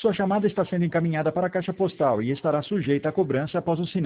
Sua chamada está sendo encaminhada para a caixa postal e estará sujeita a cobrança após o sinal.